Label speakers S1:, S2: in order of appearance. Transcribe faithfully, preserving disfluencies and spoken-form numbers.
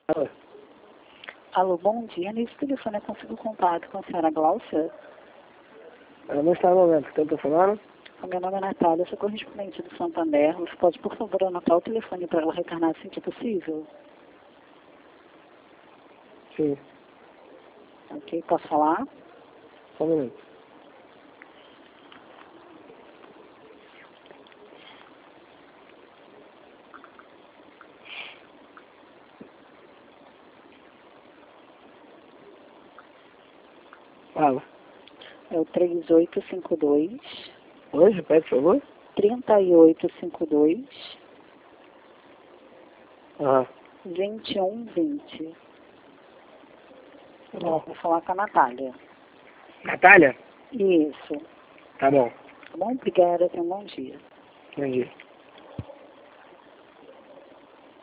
S1: Alô?
S2: Alô, bom dia. Nesse telefone eu consigo contato com a senhora Glaucia?
S1: Ela não está no momento. Quem está falando?
S2: O meu nome é Natália, sou correspondente do Santander. Você pode, por favor, anotar o telefone para ela retornar assim que possível?
S1: Sim.
S2: Ok, posso falar?
S1: Só um minuto. Fala.
S2: É o três oito cinco dois.
S1: Oi, repete, por favor.
S2: três oito cinco dois.
S1: Aham.
S2: vinte e um vinte.
S1: Tá bom.
S2: Vou falar com a Natália.
S1: Natália?
S2: Isso.
S1: Tá bom.
S2: Tá bom? Obrigada, tenha um bom dia.
S1: Bom dia.